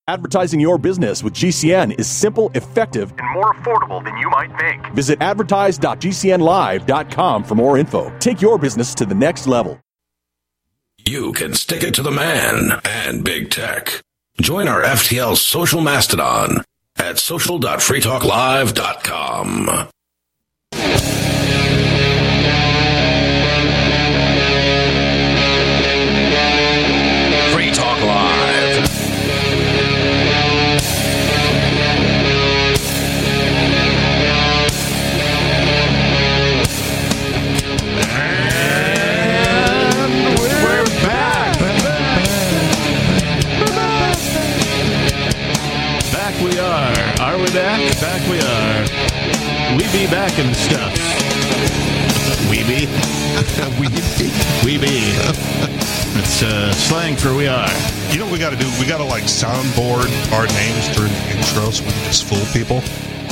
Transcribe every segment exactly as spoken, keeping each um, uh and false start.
Advertising your business with G C N is simple, effective, and more affordable than you might think. Visit advertise dot g c n live dot com for more info. Take your business to the next level. You can stick it to the man and big tech. Join our F T L social mastodon at social dot free talk live dot com. Free Talk Live. And we're back. Back we are. Are we back? Back we are. We be back and stuff. We be. we be. We be. It's uh, slang for we are. You know what we got to do? We got to like soundboard our names during the intro so we can just fool people.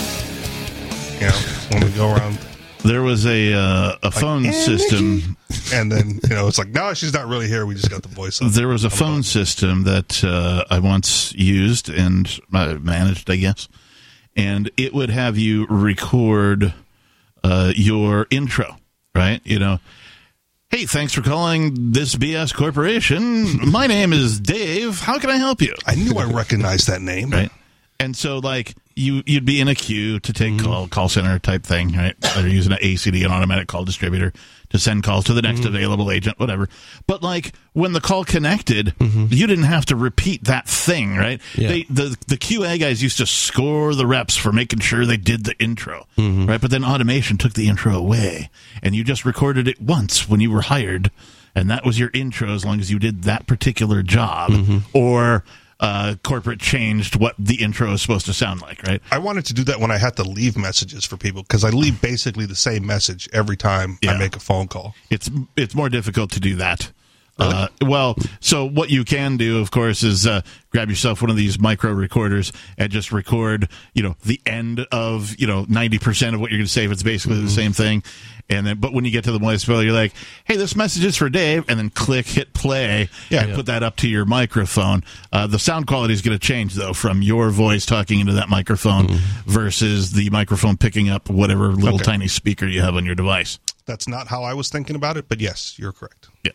You know, when we go around. There was a uh, a like, phone and system, and then you know it's like, no, she's not really here. We just got the voice up. There was a phone system that uh, I once used and uh, managed, I guess, and it would have you record uh, your intro, right? You know, hey, thanks for calling this B S Corporation. My name is Dave. How can I help you? I knew I recognized that name, right? And so, like, you, you'd be in a queue to take mm-hmm. call, call center type thing, right? They're using an A C D, an automatic call distributor, to send calls to the next mm-hmm. available agent, whatever. But, like, when the call connected, mm-hmm. you didn't have to repeat that thing, right? Yeah. They, the, the Q A guys used to score the reps for making sure they did the intro, mm-hmm. right? But then automation took the intro away, and you just recorded it once when you were hired, and that was your intro as long as you did that particular job. Mm-hmm. Or... Uh, corporate changed what the intro is supposed to sound like, right? I wanted to do that when I had to leave messages for people because I leave basically the same message every time yeah. I make a phone call. It's it's more difficult to do that. Really? Uh, well, so what you can do, of course, is uh, grab yourself one of these micro recorders and just record, you know, the end of, you know, ninety percent of what you're going to say if it's basically mm-hmm. the same thing. And then, but when you get to the voicemail, you're like, hey, this message is for Dave, and then click, hit play, yeah, and yeah. put that up to your microphone. Uh, the sound quality is going to change, though, from your voice talking into that microphone mm-hmm. versus the microphone picking up whatever little okay. tiny speaker you have on your device. That's not how I was thinking about it, but yes, you're correct. Yeah.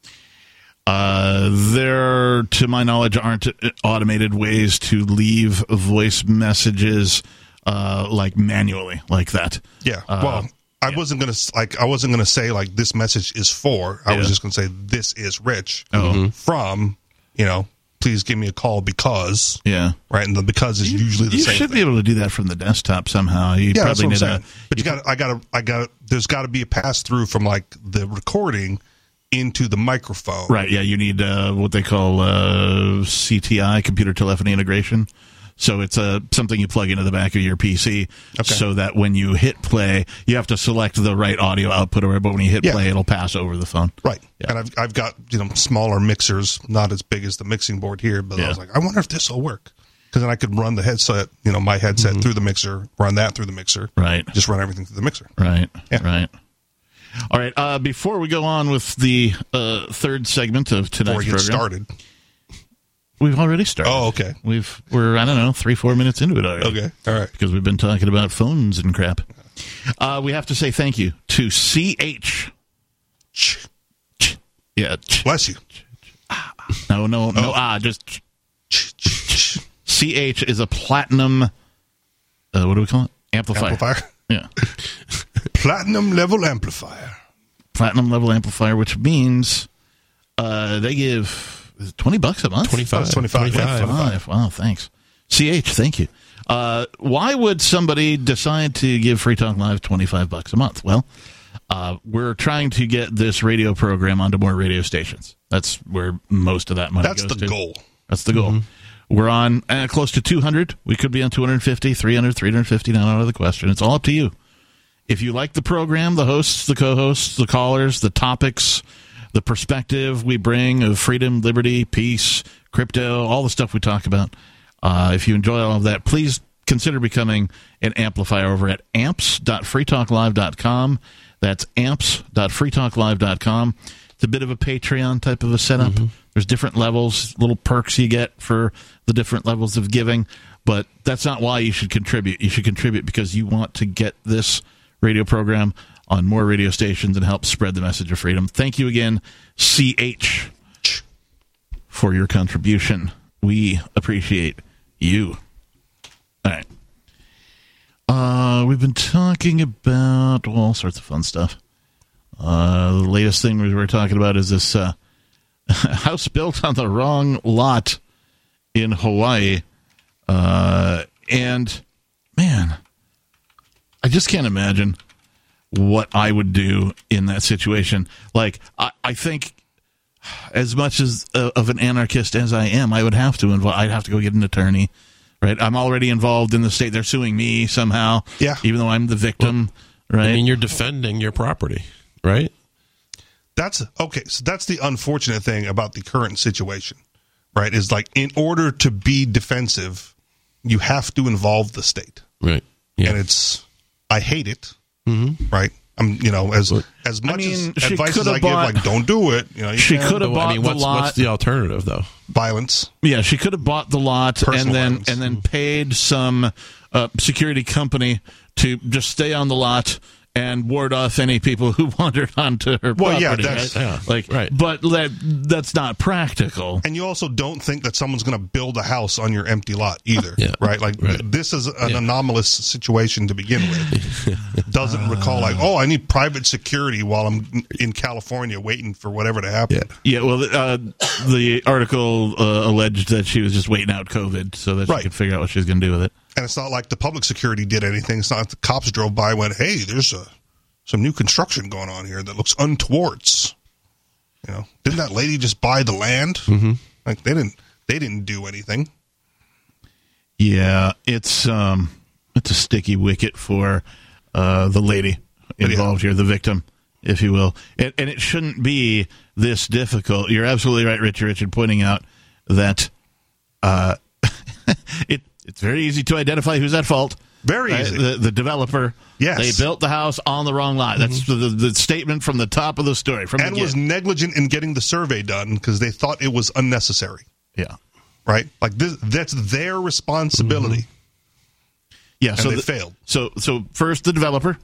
Uh, there, to my knowledge, aren't automated ways to leave voice messages uh, like manually like that. Yeah. Uh, well, I yeah. wasn't gonna like I wasn't gonna say like this message is for. I yeah. was just gonna say this is Rich oh. from. You know, please give me a call because. Yeah. Right, and the because is you, usually the you same. You should thing. be able to do that from the desktop somehow. You yeah, probably that's what need I'm a. But you got I got to I got there's got to be a pass through from like the recording into the microphone. Right, yeah, you need uh, what they call uh, C T I, computer telephony integration. So it's uh, something you plug into the back of your P C okay. so that when you hit play, you have to select the right audio output, or but when you hit yeah. play, it'll pass over the phone. Right, yeah. and I've I've got you know smaller mixers, not as big as the mixing board here, but yeah. I was like, I wonder if this will work. Because then I could run the headset, you know, my headset mm-hmm. through the mixer, run that through the mixer. Right. Just run everything through the mixer. Right, yeah. right. All right, uh, before we go on with the uh, third segment of tonight's Before we get program. started. We've already started. Oh, okay. We've, we're, I don't know, three, four minutes into it already. Okay, all right. Because we've been talking about phones and crap. Uh, we have to say thank you to C H. Ch. Ch. Yeah. Ch. Bless you. Ah. No, no, no, oh. ah, just ch. Ch. Ch. C H is a platinum, uh, what do we call it? Amplifier. Amplifier? Yeah. Platinum level amplifier. Platinum level amplifier, which means uh, they give... Is it twenty bucks a month? twenty-five. twenty-five. twenty-five. Wow, thanks. C H, thank you. Uh, why would somebody decide to give Free Talk Live twenty-five bucks a month? Well, uh, we're trying to get this radio program onto more radio stations. That's where most of that money That's goes the to. goal. That's the goal. Mm-hmm. We're on uh, close to two hundred. We could be on two hundred fifty, three hundred, three hundred fifty, not out of the question. It's all up to you. If you like the program, the hosts, the co-hosts, the callers, the topics, the perspective we bring of freedom, liberty, peace, crypto, all the stuff we talk about. Uh, if you enjoy all of that, please consider becoming an amplifier over at amps dot free talk live dot com. That's amps dot free talk live dot com. It's a bit of a Patreon type of a setup. Mm-hmm. There's different levels, little perks you get for the different levels of giving, but that's not why you should contribute. You should contribute because you want to get this radio program on more radio stations and help spread the message of freedom. Thank you again, C H, for your contribution. We appreciate you. All right. Uh, we've been talking about well, all sorts of fun stuff. Uh, the latest thing we were talking about is this uh, house built on the wrong lot in Hawaii. Uh, and, man, I just can't imagine what I would do in that situation. Like, I, I think as much as uh, of an anarchist as I am, I would have to involve, I'd have to go get an attorney, right? I'm already involved in the state. They're suing me somehow, yeah. even though I'm the victim, well, right? I mean, you're defending your property, right? That's okay. So that's the unfortunate thing about the current situation, right? Is like in order to be defensive, you have to involve the state, right? Yeah. And it's, I hate it, mm-hmm. right? I'm, you know, as as much I mean, as advice as I bought, give, like, don't do it. You know, you she could have bought I mean, what's, the lot. What's the alternative, though? Violence. Yeah, she could have bought the lot Personal and then violence. and then paid some uh, security company to just stay on the lot and ward off any people who wandered onto her Well, property. yeah, that's- right? yeah, like, right. But that, that's not practical. And you also don't think that someone's going to build a house on your empty lot either, Yeah. right? Like Right. th- this is an Yeah. anomalous situation to begin with. Doesn't recall like, oh, I need private security while I'm in California waiting for whatever to happen. Yeah. Yeah, well, uh, the article uh, alleged that she was just waiting out COVID so that Right. she could figure out what she was going to do with it. And it's not like the public security did anything. It's not like the cops drove by and went, hey, there's a some new construction going on here that looks untowards. You know, didn't that lady just buy the land? Mm-hmm. Like they didn't, they didn't do anything. Yeah, it's um, it's a sticky wicket for uh, the lady involved here, the victim, if you will. And, and it shouldn't be this difficult. You're absolutely right, Richard, Richard, pointing out that uh, it it's very easy to identify who's at fault. Very Right? easy. The, the developer. Yes. They built the house on the wrong lot. That's the, the statement from the top of the story. From And the was get. negligent in getting the survey done because they thought it was unnecessary. Yeah. Right? Like this, that's their responsibility. Yeah. And so they the, failed. So so first the developer,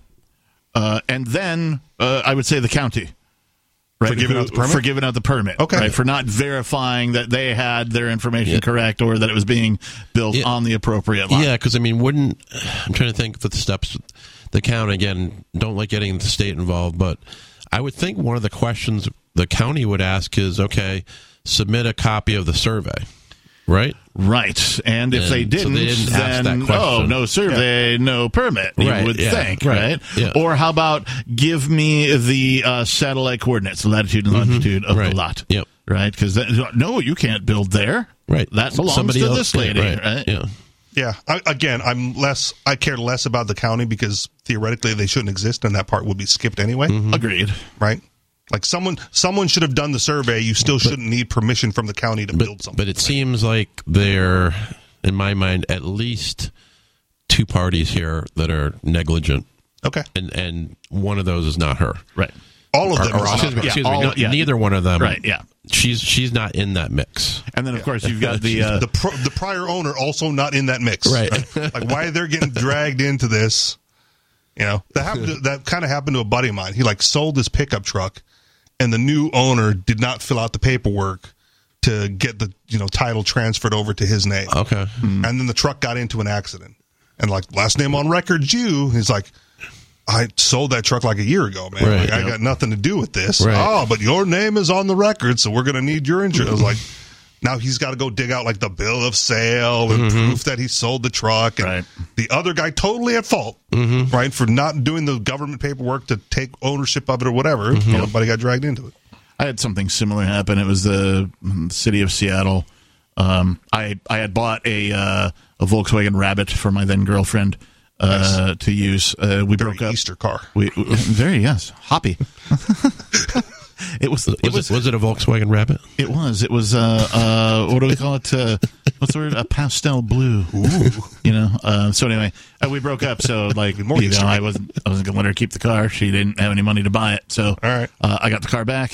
uh, and then uh, I would say the county. Right, For giving who- out the permit? For giving out the permit. Okay. Right, for not verifying that they had their information Yeah. correct or that it was being built Yeah. on the appropriate lot. Yeah, because I mean, wouldn't I'm trying to think of the steps. The county again don't like getting the state involved, but I would think one of the questions the county would ask is, okay, submit a copy of the survey, right? Right. And if And they so didn't, they didn't ask then that question. oh, no survey, no permit. You Right, would yeah, think, right, right? yeah. Or how about give me the uh, satellite coordinates, latitude and longitude of right, the lot. yep. Right? Because no, you can't build there. Right. That belongs Somebody to else this did, lady. right, Right? Yeah. Yeah. I, again, I'm less, I care less about the county because theoretically they shouldn't exist and that part would be skipped anyway. Agreed. Right? Like someone, someone should have done the survey. You still shouldn't need permission from the county to build But, something. but it seems like there, in my mind, at least two parties here that are negligent, Okay. and and one of those is not her. Right. All of Or, them. or, is excuse not- me, Yeah, excuse all- me no, yeah. neither one of them. Right, yeah. She's she's not in that mix. And then, of course, you've got the... Uh, the pro, the prior owner also not in that mix. Right. Like why they're getting dragged into this. You know, that happened to, that kind of happened to a buddy of mine. He like sold his pickup truck and the new owner did not fill out the paperwork to get the, you know, title transferred over to his name. Okay. And then the truck got into an accident. And like last name on record's you. He's like, I sold that truck like a year ago, man. Right, Like, I yep. got nothing to do with this. Right. Oh, but your name is on the record, so we're going to need your insurance. I was like, now he's got to go dig out like the bill of sale and Mm-hmm. proof that he sold the truck. And Right. the other guy totally at fault, Mm-hmm. right, for not doing the government paperwork to take ownership of it or whatever. Mm-hmm. Everybody got dragged into it. I had something similar happen. It was the mm, city of Seattle. Um, I I had bought a uh, a Volkswagen Rabbit for my then girlfriend uh, to use. Uh, we Very broke up. Easter car. We, we very yes, hoppy. It was. It Was, was. it, was it a Volkswagen Rabbit? It was. It was. Uh, uh, what do we call it? Uh, what's the word? A pastel blue. Ooh. You know. Uh, so anyway, uh, we broke up. So like, More you know, Easter. I wasn't. I wasn't gonna let her keep the car. She didn't have any money to buy it. So All right. uh, I got the car back.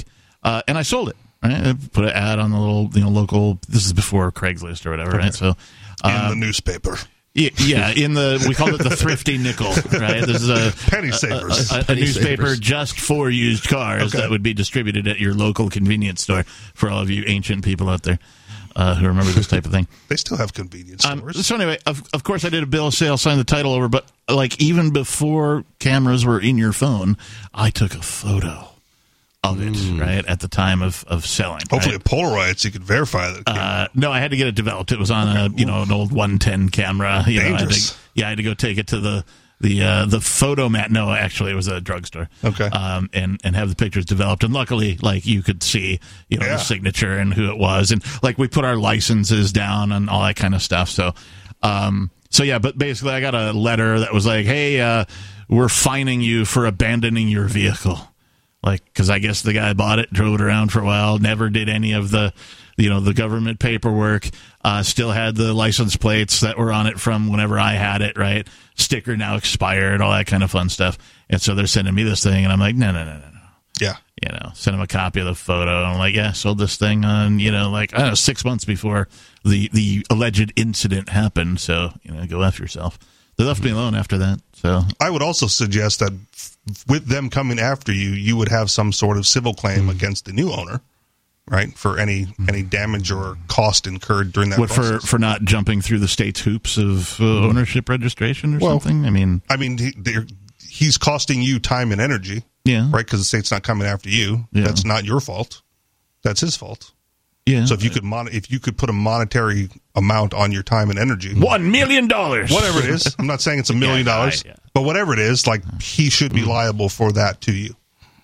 uh, and I sold it. Right? I put an ad on the little, you know, local. This is before Craigslist or whatever, okay. right? So in um, the newspaper. Yeah, in the we call it the thrifty nickel, right? This is a penny savers, a, a, a, penny a newspaper savers. just for used cars okay. that would be distributed at your local convenience store for all of you ancient people out there uh, who remember this type of thing. They still have convenience stores. Um, so anyway, of, of course, I did a bill of sale, signed the title over, but like even before cameras were in your phone, I took a photo of it, mm. right, at the time of, of selling. Hopefully right? it Polaroid so you could verify that. Uh, no, I had to get it developed. It was on a you know an old one ten camera. You know, I had to, yeah, I had to go take it to the the uh, the photo mat. No, actually, it was a drugstore. Okay, um, and and have the pictures developed. And luckily, like you could see, you know, yeah. the signature and who it was, and like we put our licenses down and all that kind of stuff. So, um, so yeah, but basically, I got a letter that was like, hey, uh, we're fining you for abandoning your vehicle. Like, because I guess the guy bought it, drove it around for a while, never did any of the, you know, the government paperwork, uh, still had the license plates that were on it from whenever I had it, right? Sticker now expired, all that kind of fun stuff. And so they're sending me this thing, and I'm like, no, no, no, no, no. Yeah. You know, send them a copy of the photo. And I'm like, yeah, sold this thing on, you know, like, I don't know, six months before the, the alleged incident happened. So, you know, go after yourself. They left me alone after that. So I would also suggest that f- with them coming after you, you would have some sort of civil claim mm-hmm. against the new owner, right, for any mm-hmm. any damage or cost incurred during that what, process. For, for not jumping through the state's hoops of uh, ownership registration or well, something? I mean, I mean, he, he's costing you time and energy, yeah, right, because the state's not coming after you. Yeah. That's not your fault. That's his fault. Yeah. So if you could mon- if you could put a monetary amount on your time and energy, one million dollars, whatever it is. I'm not saying it's a million dollars, but whatever it is, like he should be liable for that to you.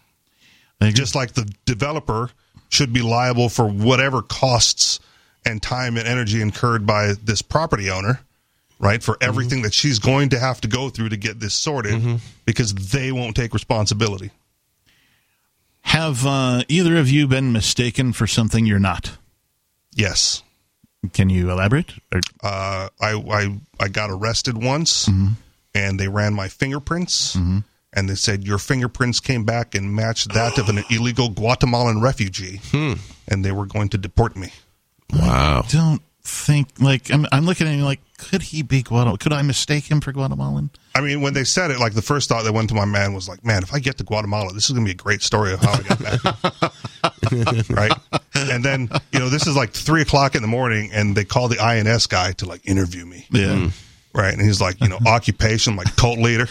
Just like the developer should be liable for whatever costs and time and energy incurred by this property owner, right? For everything mm-hmm. that she's going to have to go through to get this sorted, mm-hmm. because they won't take responsibility. Have uh, either of you been mistaken for something you're not? Yes. Can you elaborate? Or- uh, I, I I got arrested once, mm-hmm. and they ran my fingerprints, mm-hmm. and they said your fingerprints came back and matched that of an illegal Guatemalan refugee, hmm. and they were going to deport me. Wow. I don't think, like, I'm, I'm looking at him like, could he be Guatemalan? Could I mistake him for Guatemalan? I mean, when they said it, like, the first thought that went to my man was like, man, if I get to Guatemala, this is going to be a great story of how I got back. Right? And then, you know, this is like three o'clock in the morning, and they call the I N S guy to, like, interview me. Yeah. Mm. Right? And he's like, you know, occupation, like, cult leader.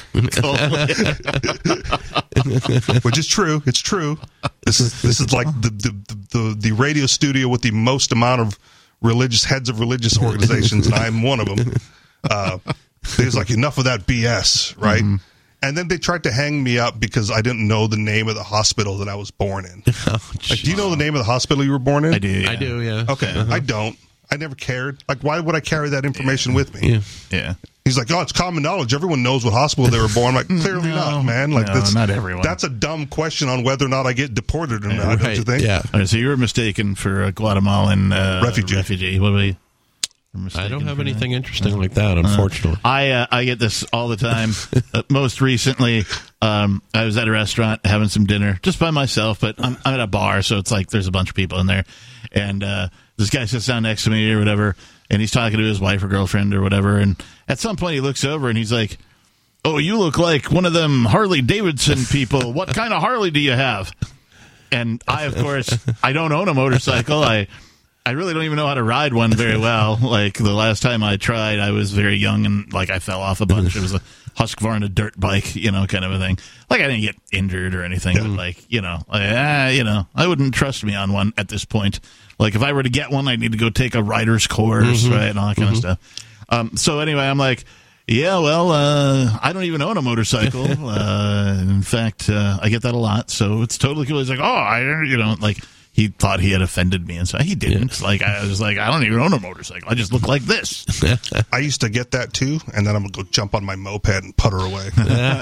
Which is true. It's true. This is this is like the, the, the, the radio studio with the most amount of religious heads of religious organizations, and I'm one of them. Uh, he was like, enough of that B S, right? Mm-hmm. And then they tried to hang me up because I didn't know the name of the hospital that I was born in. Oh, like, do you know the name of the hospital you were born in? I do. Yeah. I do, yeah. Okay, uh-huh. I don't. I never cared. Like, why would I carry that information yeah. with me? Yeah. yeah. He's like, oh, it's common knowledge. Everyone knows what hospital they were born. I'm like, clearly no, not, man. Like, no, that's not everyone. That's a dumb question on whether or not I get deported or yeah, not, right. don't you think? Yeah. All right, so you were mistaken for a Guatemalan uh, refugee. refugee. What were you? I don't have anything that? interesting like that, unfortunately. Uh, I uh, I get this all the time. uh, most recently, um, I was at a restaurant having some dinner just by myself, but I'm, I'm at a bar, so it's like there's a bunch of people in there. And uh, this guy sits down next to me or whatever, and he's talking to his wife or girlfriend or whatever. And at some point he looks over and he's like, oh, you look like one of them Harley Davidson people. What kind of Harley do you have? And I, of course, I don't own a motorcycle. I... I really don't even know how to ride one very well. Like, the last time I tried, I was very young and, like, I fell off a bunch. It was a Husqvarna dirt bike, you know, kind of a thing. Like, I didn't get injured or anything, yeah. but, like, you know, like, ah, you know, I wouldn't trust me on one at this point. Like, if I were to get one, I'd need to go take a rider's course, mm-hmm. right, and all that kind mm-hmm. of stuff. Um, so, anyway, I'm like, yeah, well, uh, I don't even own a motorcycle. uh, in fact, uh, I get that a lot, so it's totally cool. He's like, oh, I, you know, like... he thought he had offended me, and so he didn't. Yeah. Like I was like, I don't even own a motorcycle. I just look like this. I used to get that too, and then I'm gonna go jump on my moped and putter away.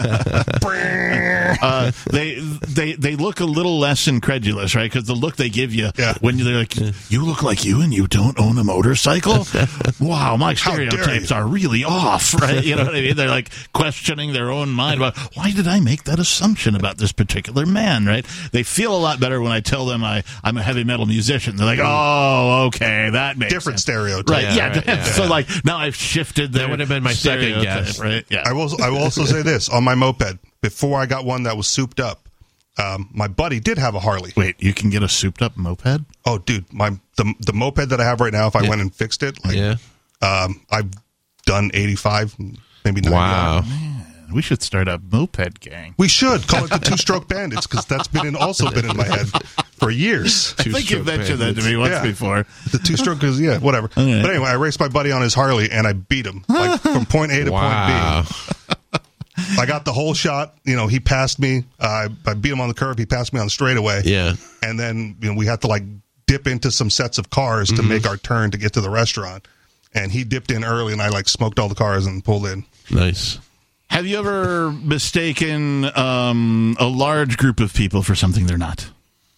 uh, they they they look a little less incredulous, right? Because the look they give you yeah. when they're like, you look like you and you don't own a motorcycle. Wow, my stereotypes are really off, right? You know what I mean? They're like questioning their own mind about why did I make that assumption about this particular man, right? They feel a lot better when I tell them I, I'm a heavy metal musician. They're like, oh, okay, that makes different sense. stereotype. Right, yeah. yeah, right, yeah. So, like, now I've shifted their That would have been my second guess. Right? Yeah. I will, I will also say this. On my moped, before I got one that was souped up, um, my buddy did have a Harley. Wait, you can get a souped-up moped? Oh, dude, my the the moped that I have right now, if I yeah. went and fixed it, like, yeah. um, I've done eighty-five, maybe ninety. Wow. We should start a moped gang. We should call it the Two Stroke Bandits because that's been in, also been in my head for years. I think you mentioned that to me once yeah. before. The Two Stroke is, yeah, whatever. Okay. But anyway, I raced my buddy on his Harley and I beat him like from point A to wow. point B. I got the whole shot. You know, he passed me. Uh, I beat him on the curve. He passed me on the straightaway. Yeah. And then you know we had to like dip into some sets of cars to mm-hmm. make our turn to get to the restaurant. And he dipped in early, and I like smoked all the cars and pulled in. Nice. Have you ever mistaken um, a large group of people for something they're not?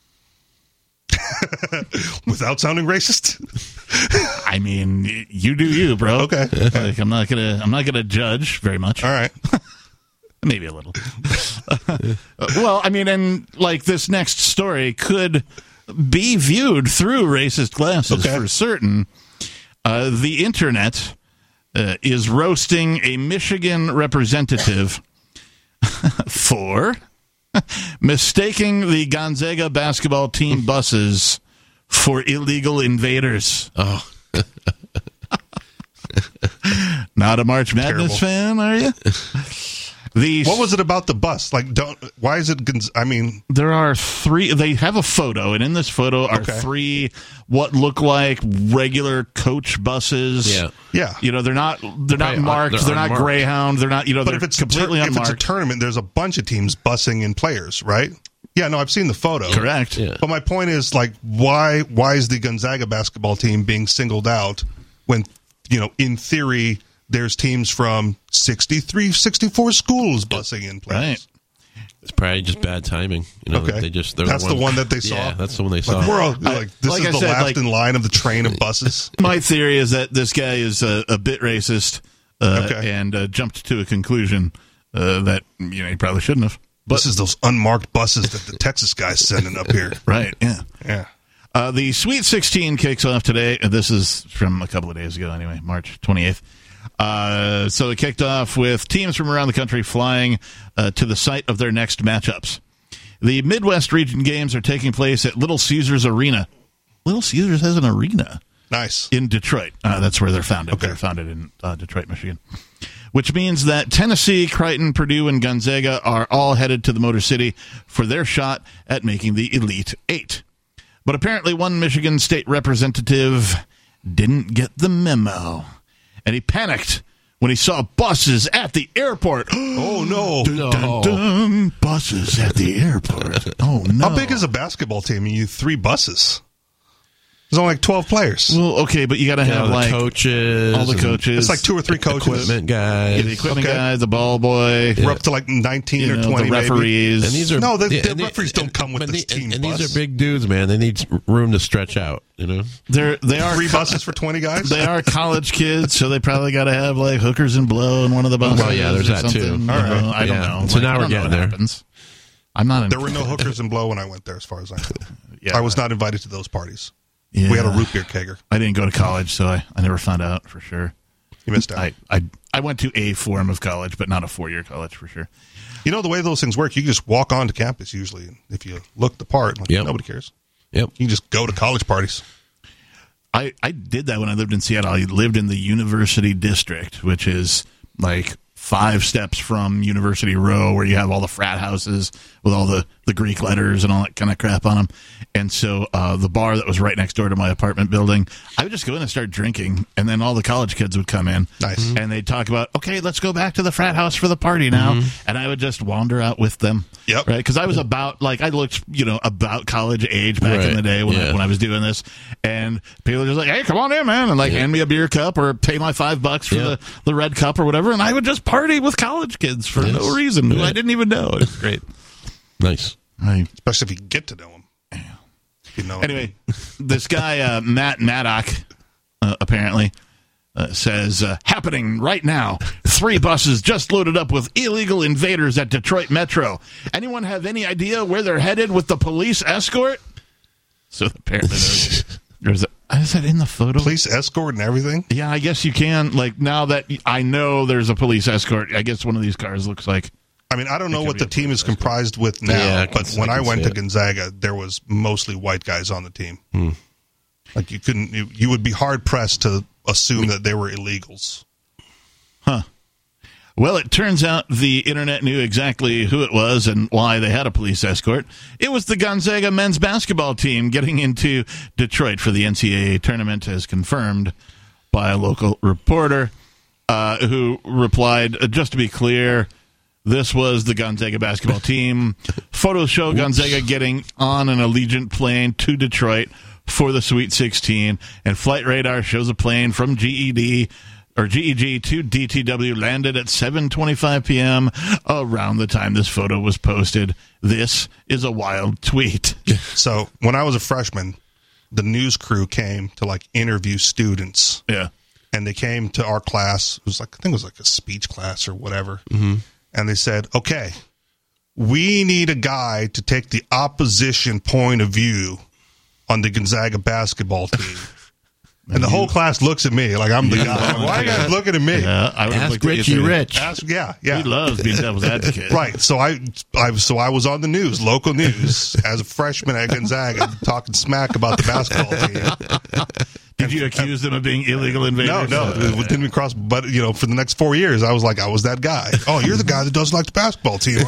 Without sounding racist? I mean, you do you, bro. Okay. Like, I'm not gonna. I'm not gonna judge very much. All right. Maybe a little. Well, I mean, and like this next story could be viewed through racist glasses okay. for certain. Uh, the internet uh, is roasting a Michigan representative for mistaking the Gonzaga basketball team buses for illegal invaders. Oh. Not a March Madness Terrible. fan, are you? The, what was it about the bus? Like, don't. Why is it? I mean, there are three. They have a photo, and in this photo are okay. three what look like regular coach buses. Yeah, yeah. You know, they're not. They're not Right, marked. they're They're not unmarked. Greyhound. They're not. You know, But they're if it's completely a tur- unmarked. if it's a tournament, there's a bunch of teams busing in players, right? Yeah, no, I've seen the photo. Correct. Yeah. But my point is, like, why? Why is the Gonzaga basketball team being singled out when, you know, in theory, there's teams from sixty-three, sixty-four schools busing in players. Right. It's probably just bad timing. You know, Okay. they just they're That's the one that they saw? Yeah, that's the one they saw. Like, we're all, like, this like is I the said, last like- in line of the train of buses. My theory is that this guy is a, a bit racist uh, Okay. and uh, jumped to a conclusion uh, that you know he probably shouldn't have. But This is those unmarked buses that the Texas guy's sending up here. right, yeah. Yeah. Uh, the Sweet sixteen kicks off today. This is from a couple of days ago, anyway, March twenty-eighth. Uh, so it kicked off with teams from around the country flying uh, to the site of their next matchups. The Midwest Region games are taking place at Little Caesars Arena. Little Caesars has an arena Nice. in Detroit. Uh, that's where they're founded. Okay. They're founded in uh, Detroit, Michigan. Which means that Tennessee, Creighton, Purdue, and Gonzaga are all headed to the Motor City for their shot at making the Elite Eight. But apparently one Michigan State representative didn't get the memo. And he panicked when he saw buses at the airport. Oh, no. No. Dun, dun, buses at the airport. Oh, no. How big is a basketball team? You have three buses. There's only like twelve players. Well, okay, but you got to Yeah, have the like coaches, all the and coaches. It's like two or three coaches. equipment guys. Yeah, the equipment Okay. guy, the ball boy. We're up to like nineteen You or know, twenty, the maybe. referees. And these are No, the- the and referees don't come with and this the- team And bus. these are big dudes, man. They need room to stretch out. You know, They're they are Three buses for twenty guys? they are college kids, so they probably got to have like hookers and blow in one of the buses. Well, yeah, there's or that, too. something, All you right. know, I don't Yeah. know. So now I we're don't know getting what there. happens. I'm not. In, There were no hookers and blow when I went there, as far as I know. yeah, I was not invited to those parties. Yeah. We had a root beer kegger. I didn't go to college, so I, I never found out for sure. You missed out. I, I I went to a form of college, but not a four year college for sure. You know the way those things work? You can just walk onto campus usually. If you look the part, like, Yep. nobody cares. Yep. You can just go to college parties. I, I did that when I lived in Seattle. I lived in the University District, which is like five steps from University Row, where you have all the frat houses with all the, the Greek letters and all that kind of crap on them. And so uh, the bar that was right next door to my apartment building, I would just go in and start drinking, and then all the college kids would come in. Nice. And they'd talk about, okay, let's go back to the frat house for the party now. Mm-hmm. And I would just wander out with them. Yep. Right? Because I was about, like, I looked, you know, about college age back right. in the day when, yeah. I, when I was doing this. And people were just like, hey, come on in, man. And, like, yeah. hand me a beer cup or pay my five bucks for yeah. the, the red cup or whatever. And I would just party with college kids for yes. no reason. Yeah. I didn't even know. It was great. Nice. I, Especially if you get to know them. You know anyway, this guy, uh, Matt Maddock, uh, apparently, uh, says, uh, happening right now. Three buses just loaded up with illegal invaders at Detroit Metro. Anyone have any idea where they're headed with the police escort? So apparently there's, there's a, is that in the photo? Police escort and everything? Yeah, I guess you can. Like, now that I know there's a police escort, I guess one of these cars looks like. I mean, I don't know what the team is comprised with now, yeah, but can, when I, I went to it. Gonzaga, there was mostly white guys on the team. Hmm. Like, you couldn't, you, you would be hard-pressed to assume that they were illegals. Huh. Well, it turns out the internet knew exactly who it was and why they had a police escort. It was the Gonzaga men's basketball team getting into Detroit for the N C double A tournament, as confirmed by a local reporter uh, who replied, just to be clear, this was the Gonzaga basketball team. Photos show Gonzaga getting on an Allegiant plane to Detroit for the Sweet sixteen, and Flight Radar shows a plane from G E D or G E G to D T W landed at seven twenty-five p.m. around the time this photo was posted. This is a wild tweet. So when I was a freshman, the news crew came to like interview students. Yeah. And they came to our class. It was like, I think it was like a speech class or whatever. Mm-hmm. And they said, okay, we need a guy to take the opposition point of view on the Gonzaga basketball team. And the whole class looks at me like I'm the guy. Like, why are you guys looking at me? Yeah, I would Ask look at Richie you. Rich. Ask, yeah, yeah. He loves being devil's advocate. Right. So I, I, so I was on the news, local news, as a freshman at Gonzaga, talking smack about the basketball team. Did you accuse them of being illegal invaders? No, no, it didn't even cross. But you know, for the next four years, I was like, I was that guy. Oh, you're the guy that doesn't like the basketball team,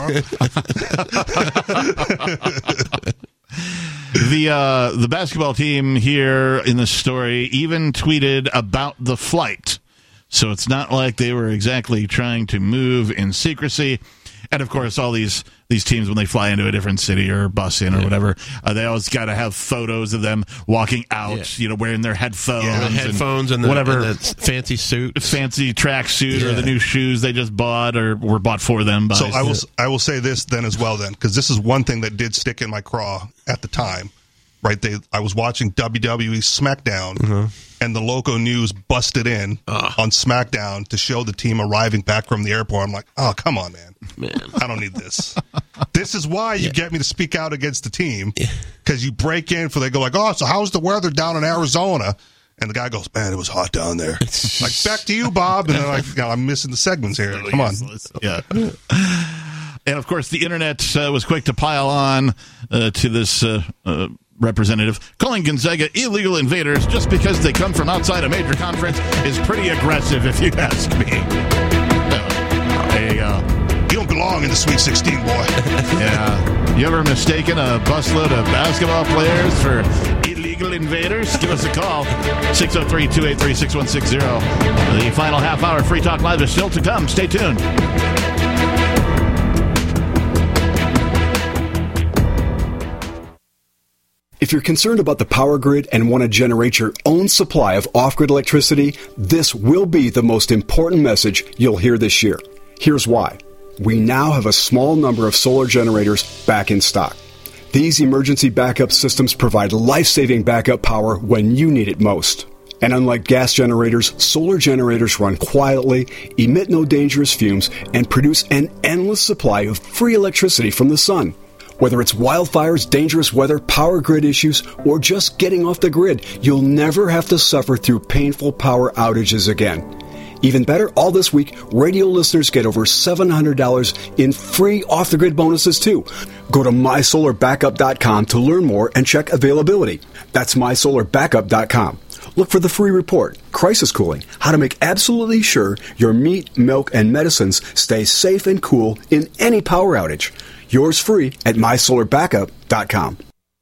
huh? The uh, the basketball team here in the story even tweeted about the flight. So it's not like they were exactly trying to move in secrecy. And, of course, all these, these teams, when they fly into a different city or bus in or yeah. whatever, uh, they always got to have photos of them walking out, yeah. you know, wearing their headphones. Yeah, the headphones and, and the, whatever and the fancy suit. Fancy track suit yeah. or the new shoes they just bought or were bought for them. By so I will, I will say this then as well then, because this is one thing that did stick in my craw at the time. Right, they. I was watching W W E SmackDown, mm-hmm. and the local news busted in Ugh. on SmackDown to show the team arriving back from the airport. I'm like, oh, come on, man. Man. I don't need this. This is why you yeah. get me to speak out against the team, because yeah. you break in for, they go like, oh, so how's the weather down in Arizona? And the guy goes, man, it was hot down there. Like, back to you, Bob. And then like, you know, I'm missing the segments here. Really come on. Yeah. And, of course, the internet uh, was quick to pile on uh, to this uh, uh, representative. Calling Gonzaga illegal invaders just because they come from outside a major conference is pretty aggressive, if you ask me. Uh, there you go. You don't belong in the Sweet sixteen, boy. Yeah. You ever mistaken a busload of basketball players for illegal invaders? Give us a call. six oh three, two eight three, six one six zero. The final half hour Free Talk Live is still to come. Stay tuned. If you're concerned about the power grid and want to generate your own supply of off-grid electricity, this will be the most important message you'll hear this year. Here's why. We now have a small number of solar generators back in stock. These emergency backup systems provide life-saving backup power when you need it most. And unlike gas generators, solar generators run quietly, emit no dangerous fumes, and produce an endless supply of free electricity from the sun. Whether it's wildfires, dangerous weather, power grid issues, or just getting off the grid, you'll never have to suffer through painful power outages again. Even better, all this week, radio listeners get over seven hundred dollars in free off-the-grid bonuses, too. Go to my solar backup dot com to learn more and check availability. That's my solar backup dot com. Look for the free report, Crisis Cooling, how to make absolutely sure your meat, milk, and medicines stay safe and cool in any power outage. Yours free at my solar backup dot com.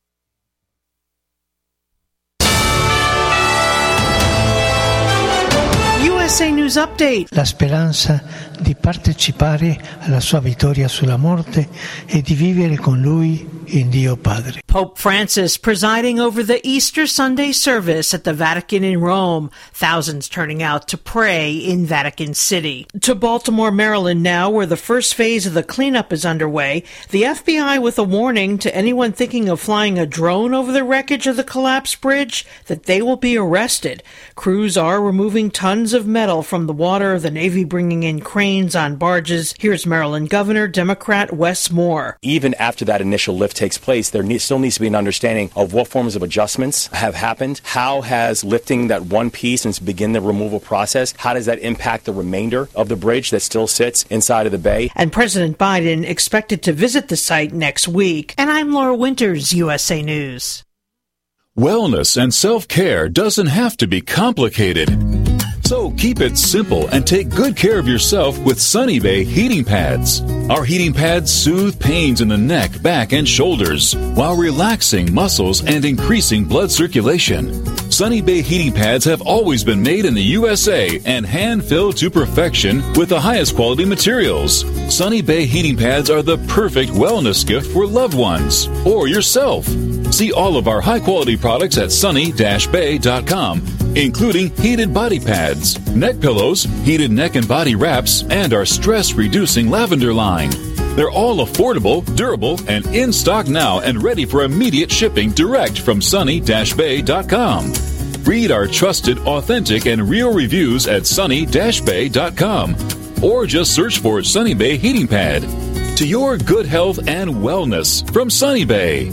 U S A News Update. La speranza di partecipare alla sua vittoria sulla morte e di vivere con lui in Dio Padre. Pope Francis presiding over the Easter Sunday service at the Vatican in Rome. Thousands turning out to pray in Vatican City. To Baltimore, Maryland now, where the first phase of the cleanup is underway. The F B I with a warning to anyone thinking of flying a drone over the wreckage of the collapsed bridge that they will be arrested. Crews are removing tons of metal from the water, the Navy bringing in cranes on barges. Here's Maryland Governor Democrat Wes Moore. Even after that initial lift takes place, there need, still needs to be an understanding of what forms of adjustments have happened. How has lifting that one piece and begin the removal process, how does that impact the remainder of the bridge that still sits inside of the bay? And President Biden expected to visit the site next week. And I'm Laura Winters, U S A News. Wellness and self-care doesn't have to be complicated. So keep it simple and take good care of yourself with Sunny Bay heating pads. Our heating pads soothe pains in the neck, back, and shoulders while relaxing muscles and increasing blood circulation. Sunny Bay heating pads have always been made in the U S A and hand-filled to perfection with the highest quality materials. Sunny Bay heating pads are the perfect wellness gift for loved ones or yourself. See all of our high-quality products at sunny dash bay dot com, including heated body pads, neck pillows, heated neck and body wraps, and our stress-reducing lavender line. They're all affordable, durable, and in stock now and ready for immediate shipping direct from sunny dash bay dot com. Read our trusted, authentic, and real reviews at sunny dash bay dot com or just search for Sunny Bay Heating Pad. To your good health and wellness from Sunny Bay.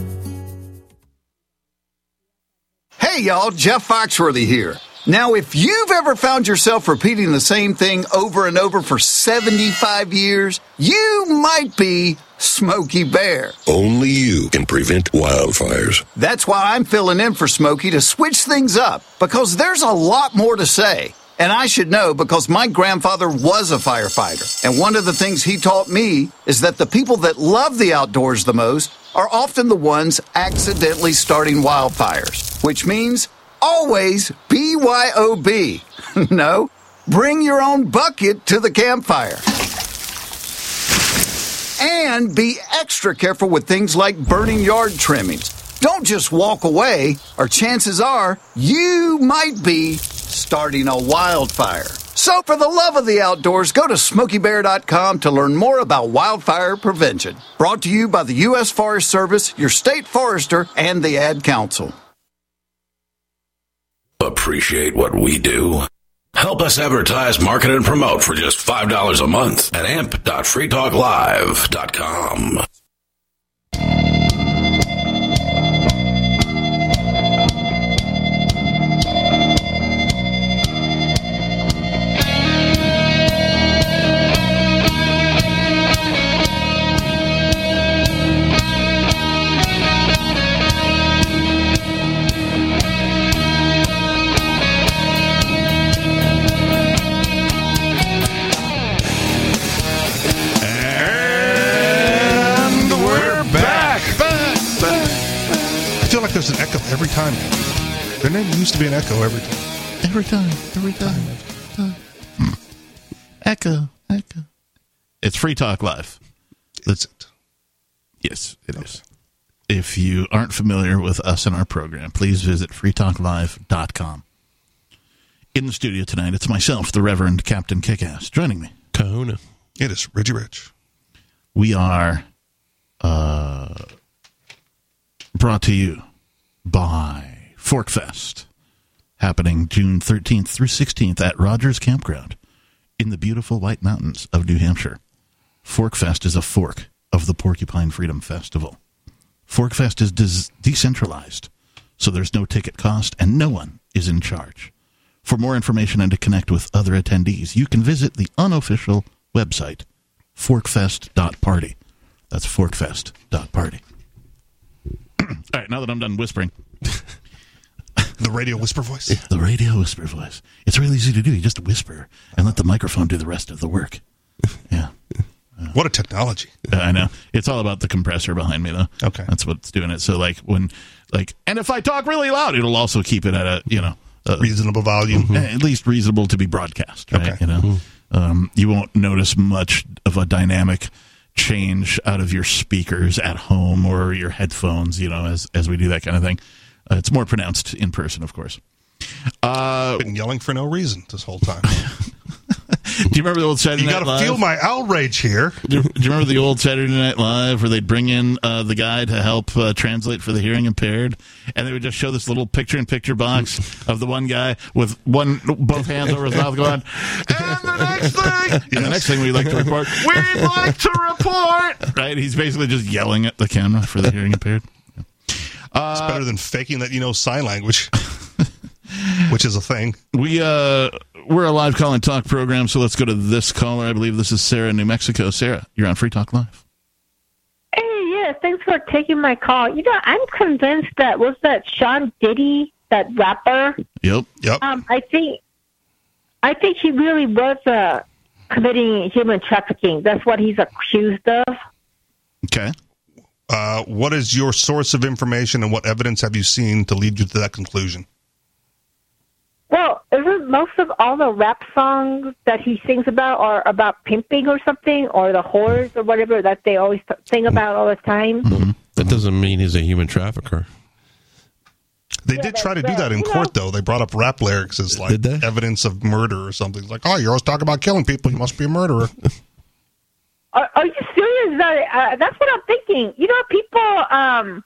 Hey y'all, Jeff Foxworthy here. Now, if you've ever found yourself repeating the same thing over and over for seventy-five years, you might be Smokey Bear. Only you can prevent wildfires. That's why I'm filling in for Smokey to switch things up, because there's a lot more to say. And I should know because my grandfather was a firefighter. And one of the things he taught me is that the people that love the outdoors the most are often the ones accidentally starting wildfires, which means always B Y O B. No, bring your own bucket to the campfire. And be extra careful with things like burning yard trimmings. Don't just walk away, or chances are you might be starting a wildfire. So for the love of the outdoors, go to smokey bear dot com to learn more about wildfire prevention. Brought to you by the U S Forest Service, your state forester, and the Ad Council. Appreciate what we do? Help us advertise, market, and promote for just five dollars a month at amp dot free talk live dot com. There's an echo every time. There never used to be an echo every time. Every time, every time, every time. Hmm. Echo, echo. It's Free Talk Live. That's it. Yes, it okay. is. If you aren't familiar with us and our program, please visit free talk live dot com. In the studio tonight, it's myself, the Reverend Captain Kickass, joining me. Kahuna. It is Reggie Rich. We are uh, brought to you by Forkfest, happening June thirteenth through sixteenth at Rogers Campground in the beautiful White Mountains of New Hampshire. Forkfest is a fork of the Porcupine Freedom Festival. Forkfest is des- decentralized, so there's no ticket cost and no one is in charge. For more information and to connect with other attendees, you can visit the unofficial website, forkfest dot party. That's forkfest dot party. All right, now that I'm done whispering. The radio whisper voice? The radio whisper voice. It's really easy to do. You just whisper and let the microphone do the rest of the work. Yeah. yeah. What a technology. Uh, I know. It's all about the compressor behind me, though. Okay. That's what's doing it. So, like, when, like, and if I talk really loud, it'll also keep it at a, you know, a, reasonable volume. Mm-hmm. At least reasonable to be broadcast, right? Okay. You know, mm-hmm. um, you won't notice much of a dynamic change out of your speakers at home or your headphones, you know, as, as we do that kind of thing. Uh, it's more pronounced in person, of course. Uh, Been yelling for no reason this whole time. Do you remember the old Saturday you Night Live? You got to feel my outrage here. Do you, do you remember the old Saturday Night Live where they'd bring in uh, the guy to help uh, translate for the hearing impaired, and they would just show this little picture-in-picture box of the one guy with one both hands over his mouth going, and the next thing, yes. and the next thing we'd like to report, we'd like to report, right? He's basically just yelling at the camera for the hearing impaired. Uh, it's better than faking that you know sign language, which is a thing. We, uh... We're a live call and talk program, so let's go to this caller. I believe this is Sarah in New Mexico. Sarah, you're on Free Talk Live. Hey, yeah, thanks for taking my call. You know, I'm convinced that, was that Sean Diddy, that rapper? Yep. Yep. Um, I think I think he really was uh, committing human trafficking. That's what he's accused of. Okay. Uh, what is your source of information, and what evidence have you seen to lead you to that conclusion? Well, isn't most of all the rap songs that he sings about are about pimping or something, or the whores or whatever that they always t- sing about all the time? Mm-hmm. That doesn't mean he's a human trafficker. They yeah, did try to right. do that in you court, know, though. They brought up rap lyrics as like evidence of murder or something. It's like, oh, you're always talking about killing people. You must be a murderer. Are, are you serious? That, uh, that's what I'm thinking. You know, people, um,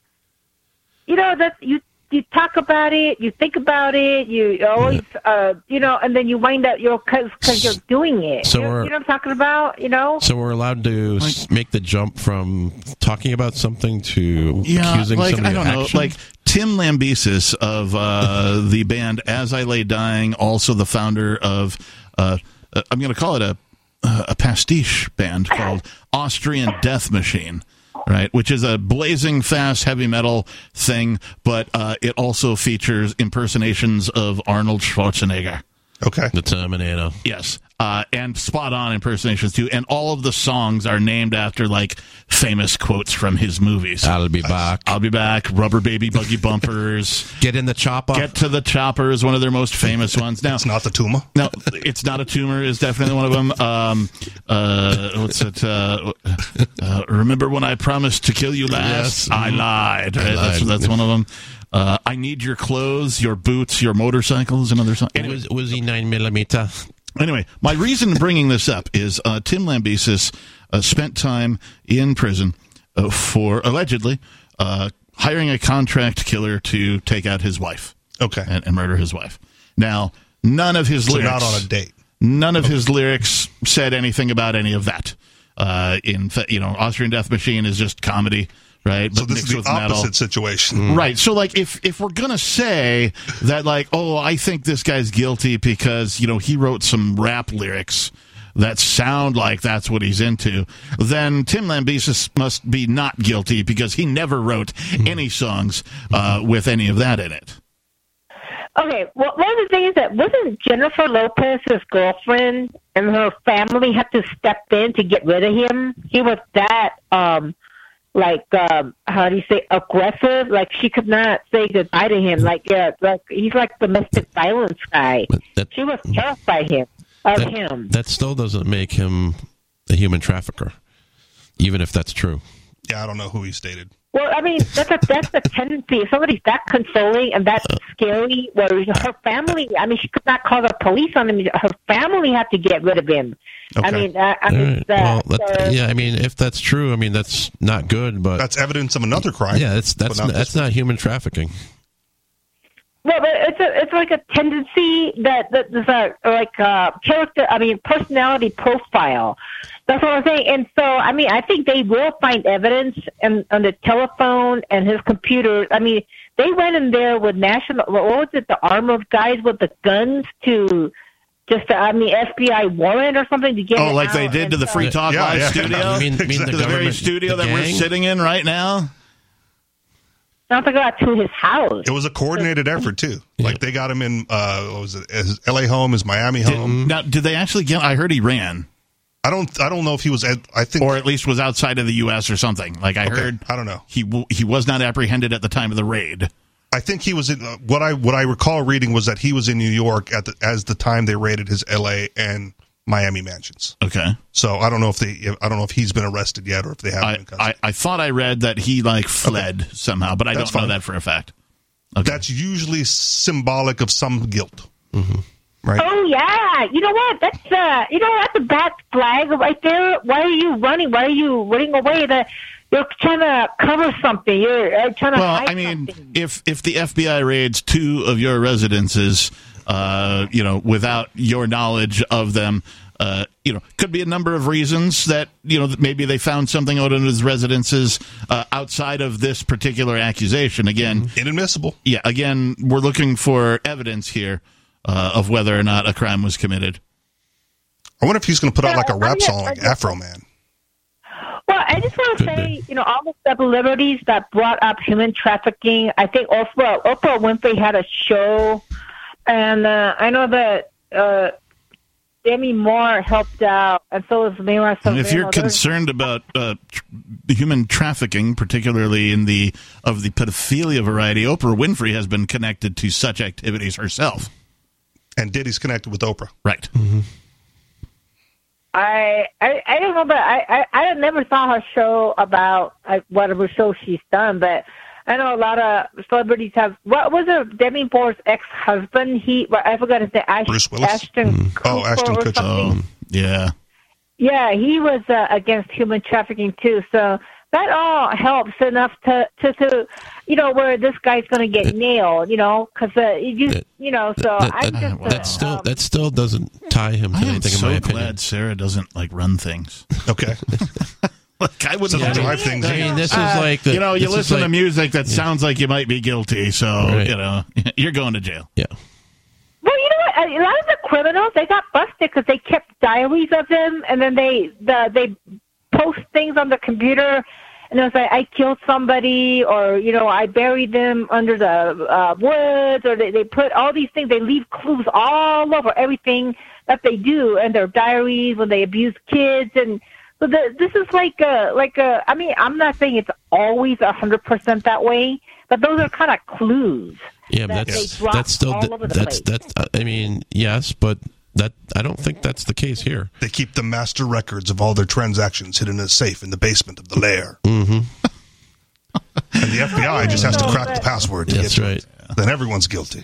you know, that you you talk about it, you think about it, you always, uh, you know, and then you wind up, you know, because you're doing it. So you, know, you know what I'm talking about, you know? So we're allowed to like, make the jump from talking about something to yeah, accusing like, somebody I don't of know, action? like Tim Lambesis of uh, the band As I Lay Dying, also the founder of, uh, uh, I'm going to call it a, a pastiche band called Austrian Death Machine. Right, which is a blazing fast heavy metal thing, but uh, it also features impersonations of Arnold Schwarzenegger. Okay. The Terminator. Yes. Uh, and spot on impersonations too. And all of the songs are named after like famous quotes from his movies. I'll be back. I'll be back. Rubber baby buggy bumpers. Get in the chopper. Get to the chopper is one of their most famous ones. Now it's not the tumor. No, it's not a tumor is definitely one of them. Um, uh, what's it? Uh, uh, remember when I promised to kill you last? Yes. I lied. I Right? lied. That's that's one of them. Uh, I need your clothes, your boots, your motorcycle is another song. Anyway. Was, was he nine millimeter? Anyway, my reason for bringing this up is uh, Tim Lambesis uh, spent time in prison uh, for allegedly uh, hiring a contract killer to take out his wife. Okay. And, and murder his wife. Now, none of his so lyrics. not on a date. None of okay. his lyrics said anything about any of that. Uh, in fact, you know, Austrian Death Machine is just comedy. Right, so but this is the with opposite metal. situation, mm. right? So, like, if if we're gonna say that, like, oh, I think this guy's guilty because you know he wrote some rap lyrics that sound like that's what he's into, then Tim Lambesis must be not guilty because he never wrote mm. any songs uh, with any of that in it. Okay, well, one of the things that wasn't Jennifer Lopez's girlfriend and her family had to step in to get rid of him. He was that. Um, Like, um, how do you say, aggressive? Like, she could not say goodbye to him. Like, yeah, like he's like domestic violence guy. That, she was terrified him, of that, him. That still doesn't make him a human trafficker, even if that's true. Yeah, I don't know who he stated. Well, I mean, that's a that's the tendency. If somebody's that controlling and that scary, where her family, I mean, she could not call the police on him. Her family had to get rid of him. Okay. I mean, uh, I mean, right. that, well, that, uh, yeah, I mean, if that's true, I mean, that's not good, but that's evidence of another crime. Yeah, it's, that's not not, that's not human trafficking. Well, but it's a, it's like a tendency that that there's a like a character. I mean, personality profile. That's what I'm saying. And so, I mean, I think they will find evidence in, on the telephone and his computer. I mean, they went in there with national. What was it? The armored guys with the guns to. Just, to, I mean, F B I warrant or something to get. Oh, it like out they did to the so, Free Talk yeah, Live yeah. studio. You mean, mean to the, the very studio the that we're gang? sitting in right now. Sounds like about to his house. It was a coordinated effort too. Yeah. Like they got him in. Uh, what was it? His L A home, his Miami home. Did, now, did they actually get? I heard he ran. I don't. I don't know if he was. At, I think, or at least was outside of the U S or something. Like I okay, heard. I don't know. He w- he was not apprehended at the time of the raid. I think he was in. Uh, what I what I recall reading was that he was in New York at the as the time they raided his L A and Miami mansions. Okay. So I don't know if they. I don't know if he's been arrested yet or if they haven't. I, I, I thought I read that he like fled okay. somehow, but I That's don't know fine. that for a fact. Okay. That's usually symbolic of some guilt. Mm-hmm. Right. Oh yeah, you know what? That's uh, you know that's a bad flag right there. Why are you running? Why are you running away? That you're trying to cover something. You're uh, trying to. Well, hide I mean, something. if if the F B I raids two of your residences, uh, you know, without your knowledge of them, uh, you know, could be a number of reasons that you know maybe they found something out in his residences uh, outside of this particular accusation. Again, inadmissible. Yeah. Again, we're looking for evidence here. Uh, of whether or not a crime was committed. I wonder if he's going to put out like a rap song like Afro Man. Well, I just want to say, you know, all the celebrities that brought up human trafficking, I think Oprah, Oprah Winfrey had a show, and uh, I know that uh, Demi Moore helped out, and so was Mira Sorvino. And if you're concerned about uh, tr- human trafficking, particularly in the of the pedophilia variety, Oprah Winfrey has been connected to such activities herself. And Diddy's connected with Oprah. Right. Mm-hmm. I, I I don't know, but I, I, I never saw her show about like, whatever show she's done, but I know a lot of celebrities have. What was it? Demi Moore's ex-husband? He, I forgot his name. Ash, Bruce Willis? Ashton Mm. Kutcher Oh, Ashton or Kutcher. something. Oh, yeah. Yeah, he was uh, against human trafficking too. So that all helps enough to, to, to you know, where this guy's going to get nailed, you know, because uh, you, you know. So that, I that, just uh, that still um, that still doesn't tie him to I am anything. so in my glad opinion. Sarah doesn't like run things. Okay. Like I wouldn't Yeah, have drive things. I mean, this is Uh, like the, you know, you this is listen like, to music that yeah. sounds like you might be guilty, so Right. you know you're going to jail. Yeah. Well, you know what? A lot of the criminals, they got busted because they kept diaries of them, and then they the, they post things on the computer, and it was like, I killed somebody, or, you know, I buried them under the uh, woods, or they, they put all these things. They leave clues all over everything that they do in their diaries when they abuse kids. And so the, this is like a, like a, I mean, I'm not saying it's always one hundred percent that way, but those are kind of clues. Yeah, that that's they drop that's still all over the that's place. that's. I mean, yes, but that I don't think that's the case here. They keep the master records of all their transactions hidden in a safe in the basement of the lair. Mm-hmm. And the F B I just has to crack the password to That's get right. it. Then everyone's guilty.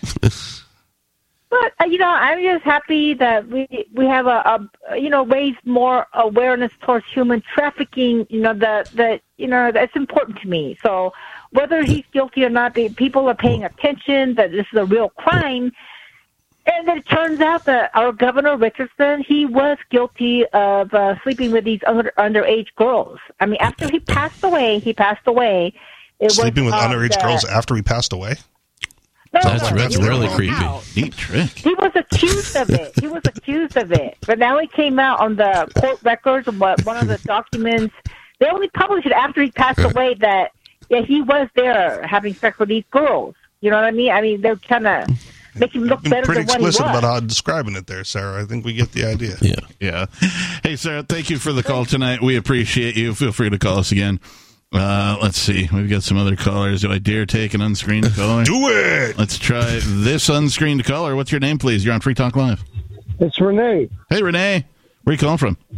But uh, you know, I'm just happy that we we have a, a you know raised more awareness towards human trafficking. You know that that you know that's important to me. So whether he's guilty or not, the people are paying attention that this is a real crime. And then it turns out that our Governor Richardson, he was guilty of uh, sleeping with these under, underage girls. I mean, after he passed away, he passed away. It Sleeping was, with um, underage the, girls after he passed away? No, That's no, that's he really was creepy. out. Neat trick. He was accused of it. He was accused of it. But now it came out on the court records, what one of the documents. They only published it after he passed away that yeah, he was there having sex with these girls. You know what I mean? I mean, they're kind of make him look better Pretty than what he was. explicit about how describing it there, Sarah. I think we get the idea. Yeah. Yeah. Hey, Sarah, thank you for the call tonight. We appreciate you. Feel free to call us again. Uh, let's see. We've got some other callers. Do I dare take an unscreened caller? Do it! Let's try this unscreened caller. What's your name, please? You're on Free Talk Live. It's Renee. Hey, Renee. Where are you calling from?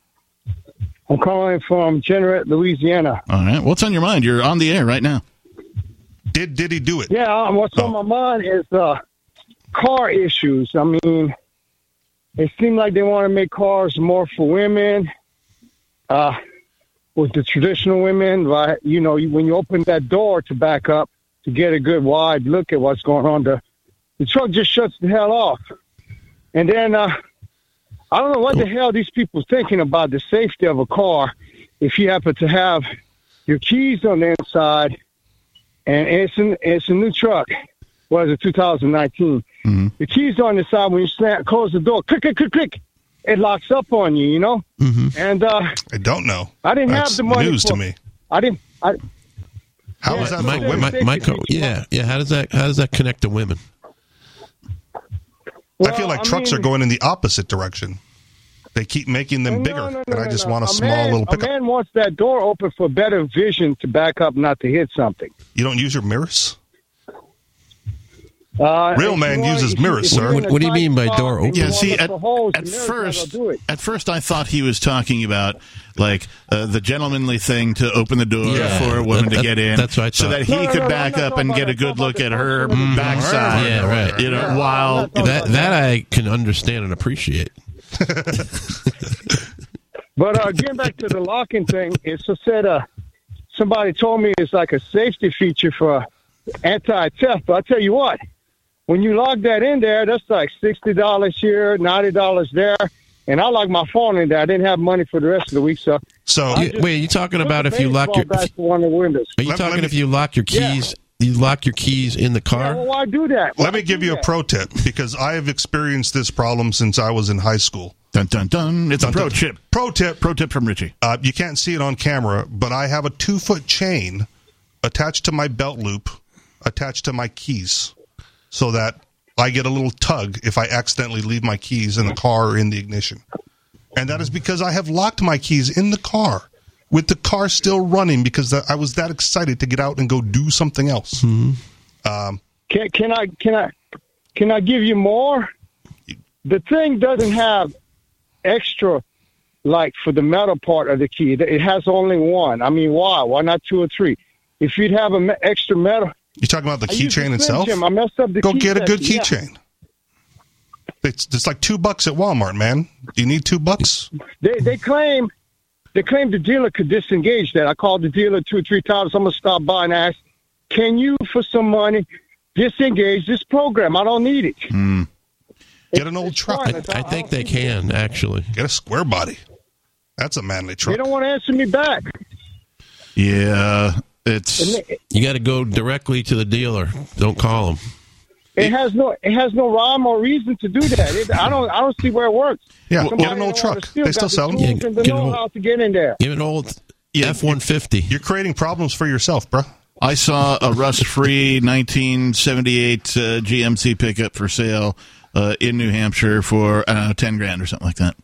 I'm calling from Jeanneret, Louisiana. All right. What's on your mind? You're on the air right now. Did did he do it? Yeah, what's Oh. on my mind is uh, car issues. I mean, it seems like they want to make cars more for women, uh, with the traditional women. Right? You know, when you open that door to back up to get a good wide look at what's going on, the, the truck just shuts the hell off. And then uh, I don't know what the hell these people thinking about the safety of a car if you happen to have your keys on the inside. And it's an, it's a new truck. What is it, two thousand nineteen? Mm-hmm. The keys on the side, when you slam, close the door, click, click, click, click, it locks up on you, you know? Mm-hmm. And uh, I don't know. I didn't That's have the money. news for, to me. I didn't. I, How Yeah, is that Mike, for women? Mike, Michael, yeah, yeah. How does that how does that connect to women? I feel like Well, I trucks mean- are going in the opposite direction. They keep making them No, bigger, no, no, and I no, just no. want a, a small man, little A pickup. man wants that door open for better vision to back up, not to hit something. You don't use your mirrors? Uh, Real if man you want- uses if you- mirrors, if sir. you're in What- a what do you tight mean by spot door and open? you Yeah, want see, it at, for holes, at the mirror's not first, gonna do it. at first, I thought he was talking about like uh, the gentlemanly thing to open the door Yeah. for a woman That- to that- get in, that's what I so thought. that he No, no, could no, back I'm not up and talking get a about good that. look at I'm her talking about the backside. Yeah, right. You know, Yeah, I'm while not talking That about that I can understand and appreciate. But uh, getting back to the locking thing, it's just said uh, somebody told me it's like a safety feature for anti-theft. But I tell you what, when you log that in there, that's like sixty dollars here, ninety dollars there. And I logged my phone in there. I didn't have money for the rest of the week, so. So You- wait, are you talking about if you lock your? Baseball bat to one of the windows. Are you Let- talking let me- if you lock your keys? You lock your keys in the Yeah, car. well, why do that? Why let me do give you a that? pro tip, because I have experienced this problem since I was in high school. dun dun dun. It's Dun, a pro dun. tip. Pro tip. Pro tip from Richie. Uh, you can't see it on camera, but I have a two-foot chain attached to my belt loop, attached to my keys, so that I get a little tug if I accidentally leave my keys in the car or in the ignition. And that is because I have locked my keys in the car with the car still running because I was that excited to get out and go do something else. Um, Can, can I can I can I give you more? The thing doesn't have extra, like for the metal part of the key. It has only one. I mean, why? Why not two or three? If you'd have an me- extra metal, you talking about the I used keychain the Slim itself? Jim. I messed up the Go key get a good section, yeah. keychain. It's, it's like two bucks at Walmart, man. Do you need two bucks? They they claim they claim the dealer could disengage that. I called the dealer two or three times. I'm gonna stop by and ask, can you for some money disengage this program? I don't need it. Hmm. Get an old truck. I, I think they can actually Get a square body. That's a manly They truck. don't want to answer me back. Yeah, it's. And it, You got to go directly to the dealer. Don't call them. it has no it has no rhyme or reason to do that. It, I don't I don't see where it works. Yeah, Somebody get an old that wanna truck. steal They still got the sell them. tools Yeah, and the get an old- know-how to get in there. Give an old Yeah, F one fifty. You're creating problems for yourself, bro. I saw a rust-free nineteen seventy-eight uh, G M C pickup for sale uh, in New Hampshire for I don't know ten grand or something like that.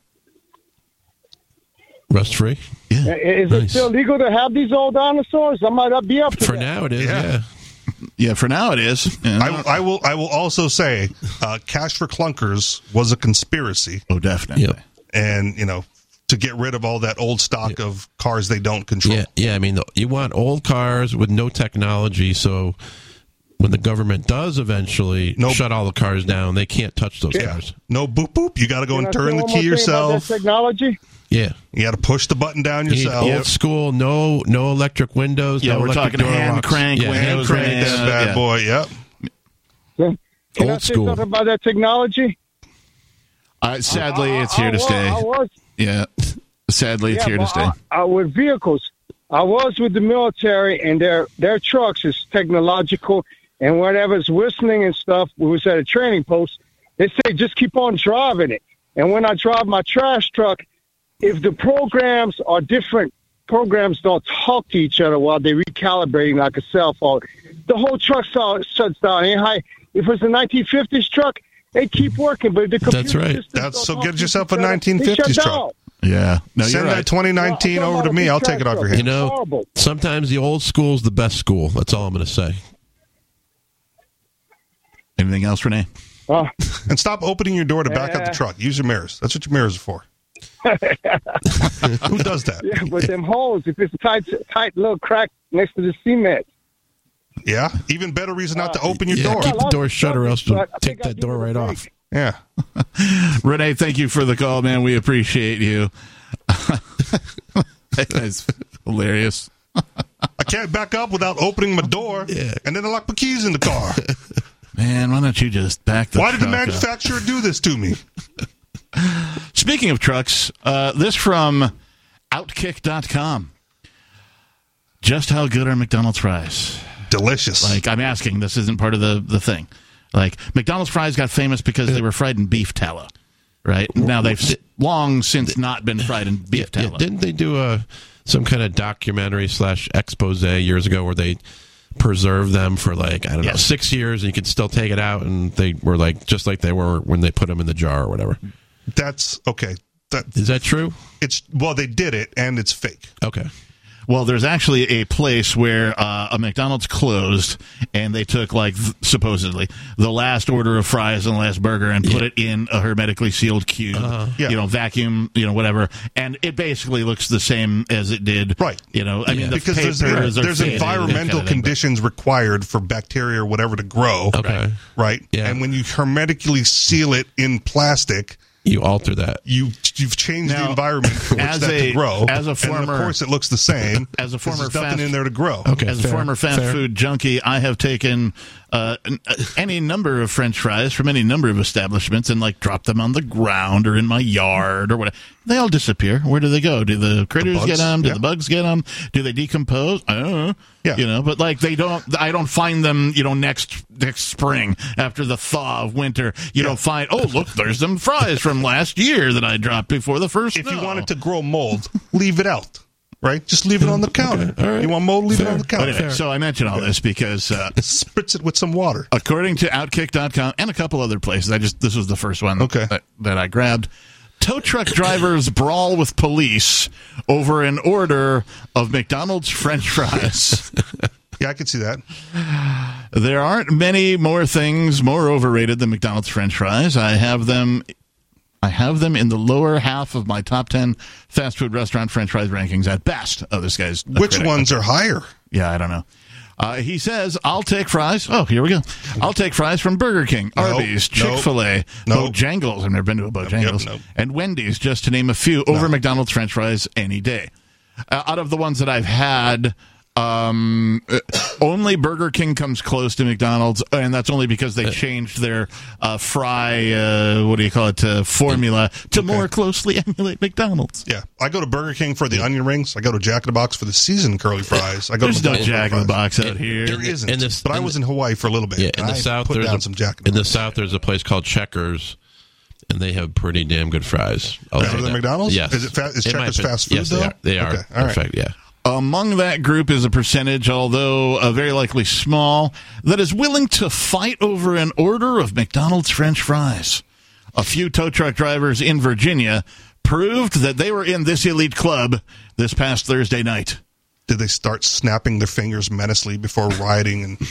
Rust free. Yeah, Is Nice. it still legal to have these old dinosaurs? I might not be up to For that. now, it is. Yeah. Yeah. yeah. For now, it is. Yeah. I, I will. I will also say, uh, Cash for Clunkers was a conspiracy, oh, definitely. Yep. and you know, to get rid of all that old stock of cars they don't control. Yeah. Yeah. I mean, you want old cars with no technology, so when the government does eventually Nope. shut all the cars down, they can't touch those Yeah. cars. No boop boop. You got to go Can I and say turn the one more key thing about that yourself. technology. Yeah. You got to push the button down You need yourself. old school, no no electric windows. Yeah, no we're electric talking door hand locks. crank Yeah, windows, hand Crank crank. that Yeah, bad yeah. boy. Yep. Can I Old say school. something about that technology? Uh, sadly, I- it's here I to was- stay. I was, Yeah, sadly, it's yeah, here to but stay. I, I, with vehicles, I was with the military, and their their trucks is technological, and whatever's whistling and stuff, we was at a training post. They say just keep on driving it. And when I drive my trash truck, if the programs are different, programs don't talk to each other while they're recalibrating like a cell phone. The whole truck start, shuts down. And hi, if it's a nineteen fifties truck, they keep working, but the computer That's right. systems That's don't so talk get to yourself each a other. nineteen They shut fifties truck. down. Yeah, no, Send you're that right. twenty nineteen Well, I'm over to talking me. about I'll the take it off your truck. You hands. know, Horrible. sometimes the old school's the best school. That's all I'm going to say. Anything else, Renee? Uh, And stop opening your door to back up the Yeah. truck. Use your mirrors. That's what your mirrors are for. Who does that? yeah, but them holes, if it's a tight, tight little crack next to the cement. Yeah. Even better reason not to open your Yeah, door. keep the door shut or else But you'll I take think I'll that door give it a right break. off. Yeah. Renee, thank you for the call, man. We appreciate you. That's hilarious. I can't back up without opening my door, Yeah. and then I lock my keys in the car. Man, why don't you just back the Why did the truck up? manufacturer do this to me? Speaking of trucks, uh, this from Outkick dot com. Just how good are McDonald's fries? Delicious. Like, I'm asking, this isn't part of the, the thing. Like, McDonald's fries got famous because they were fried in beef tallow, right? Now, they've s- long since not been fried in beef Yeah, tallow. didn't they do a some kind of documentary slash expose years ago where they preserved them for like I don't know Yes. six years and you could still take it out and they were like just like they were when they put them in the jar or whatever. That's okay. That, Is that true? It's well, they did it, and it's fake. Okay. Well, there's actually a place where uh, a McDonald's closed, and they took, like, th- supposedly, the last order of fries and the last burger and put Yeah. it in a hermetically sealed cube, Uh-huh. Yeah. you know, vacuum, you know, whatever. And it basically looks the same as it did. Right. You know, I mean, the because there's, papers are there's faded, that environmental kind of thing, but- conditions required for bacteria or whatever to grow. Okay. Right? Yeah. And when you hermetically seal it in plastic, You alter that. you you've changed Now, the environment for which as that a- to grow. as a and former- of course it looks the same. As a 'cause former there's nothing fast- in there to grow. Okay. As a fair, former fast fair. food junkie, I have taken uh, n- any number of French fries from any number of establishments and like dropped them on the ground or in my yard or whatever. They all disappear. Where do they go? Do the critters bugs? get them? Do Yeah. the bugs get them? Do they decompose? I don't know. Yeah. You know, but like they don't. I don't find them. You know, next next spring after the thaw of winter. You Yeah. don't find. Oh, look, there's some fries from last year that I dropped before the first. If you snow. want it to grow mold, leave it out. Right? Just leave it on the counter. All right. You want mold, leave it on the But counter. anyway, so I mention all this because uh, Spritz it with some water. according to Outkick dot com and a couple other places, I just this was the first one Okay. that, that I grabbed. Tow truck drivers brawl with police over an order of McDonald's French fries. Yeah, I could see that. There aren't many more things more overrated than McDonald's French fries. I have them. I have them in the lower half of my top ten fast food restaurant French fries rankings at best. Oh, this guy's a Which critic. ones are higher? Yeah, I don't know. Uh, he says, I'll take fries. Oh, here we go. I'll take fries from Burger King, Nope, Arby's, nope, Chick-fil-A, nope. Bojangles. I've never been to a Bojangles. nope. And Wendy's, just to name a few, over McDonald's French fries any day. Uh, out of the ones that I've had, um, uh, only Burger King comes close to McDonald's, and that's only because they changed their uh, fry, uh, what do you call it, uh, formula to more closely emulate McDonald's. Yeah. I go to Burger King for the onion rings. I go to Jack in the Box for the seasoned curly fries. I go There's to no McDonald's for Jack in the fries. Box out here. There isn't. in this- but I in was the- in Hawaii for a little bit. Yeah, in and the I south, put there's down a, some Jack in in the the Box. south. There's a place called Checkers, and they have pretty damn good fries. I'll Better say than that. McDonald's? Yes. Is it fa- is In my Checkers opinion. fast food, Yes, though? they are. They are. Okay, all right. In fact, yeah. Among that group is a percentage, although uh, very likely small, that is willing to fight over an order of McDonald's French fries. A few tow truck drivers in Virginia proved that they were in this elite club this past Thursday night. Did they start snapping their fingers menacingly before rioting? And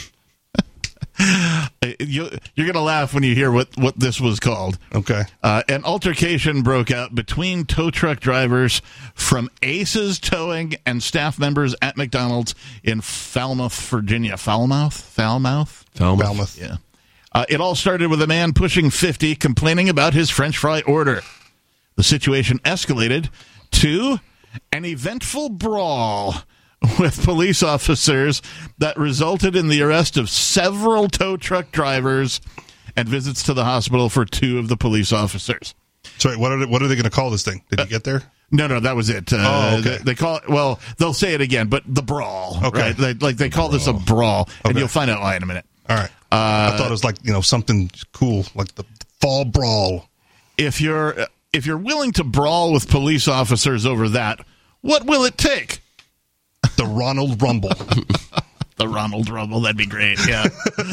You, you're going to laugh when you hear what, what this was called. okay, Uh, an altercation broke out between tow truck drivers from Aces Towing and staff members at McDonald's in Falmouth, Virginia. Falmouth? Falmouth? Falmouth. Falmouth. Yeah. Uh, it all started with a man pushing fifty complaining about his French fry order. The situation escalated to an eventful brawl with police officers that resulted in the arrest of several tow truck drivers and visits to the hospital for two of the police officers. So wait, what are they, what are they going to call this thing? Did you get there? No, no, that was it. Uh, Oh, okay. they, they call it, well, they'll say it again, but the brawl. Okay. Right? They, like they call this a brawl, and Okay. you'll find out why in a minute. All right. Uh, I thought it was like, you know, something cool, like the fall brawl. If you're if you're willing to brawl with police officers over that, what will it take? The Ronald Rumble. The Ronald Rumble, that'd be great. Yeah.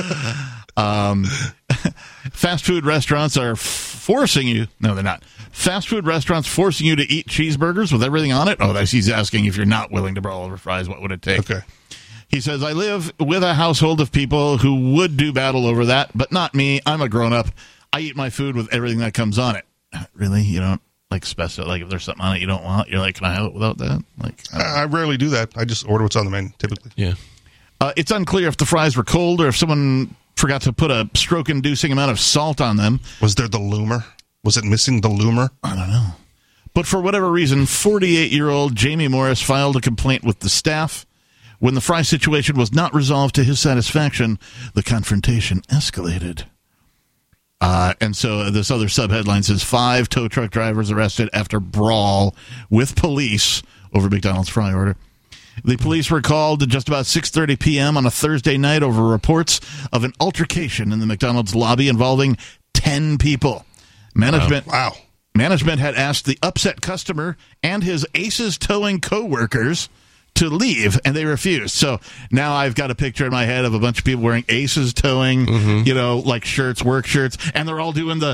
um, fast food restaurants are forcing you. No, they're not. Fast food restaurants forcing you to eat cheeseburgers with everything on it. Oh, that's he's asking if you're not willing to brawl over fries, what would it take? Okay. He says, I live with a household of people who would do battle over that, but not me. I'm a grown up. I eat my food with everything that comes on it. Really? You don't like specify, like if there's something on it you don't want, you're like, can I have it without that? Like, I don't know. I, I rarely do that. I just order what's on the menu, typically. Yeah. Uh, it's unclear if the fries were cold or if someone forgot to put a stroke-inducing amount of salt on them. Was there the loomer? Was it missing the loomer? I don't know. But for whatever reason, forty-eight-year-old Jamie Morris filed a complaint with the staff. When the fry situation was not resolved to his satisfaction, the confrontation escalated. Uh, and so this other subheadline says, five tow truck drivers arrested after brawl with police over McDonald's fry order. The police were called at just about six thirty p.m. on a Thursday night over reports of an altercation in the McDonald's lobby involving ten people. Management, Wow. management had asked the upset customer and his Aces Towing co-workers to leave, and they refused. So now I've got a picture in my head of a bunch of people wearing Aces Towing, Mm-hmm. you know, like shirts, work shirts, and they're all doing the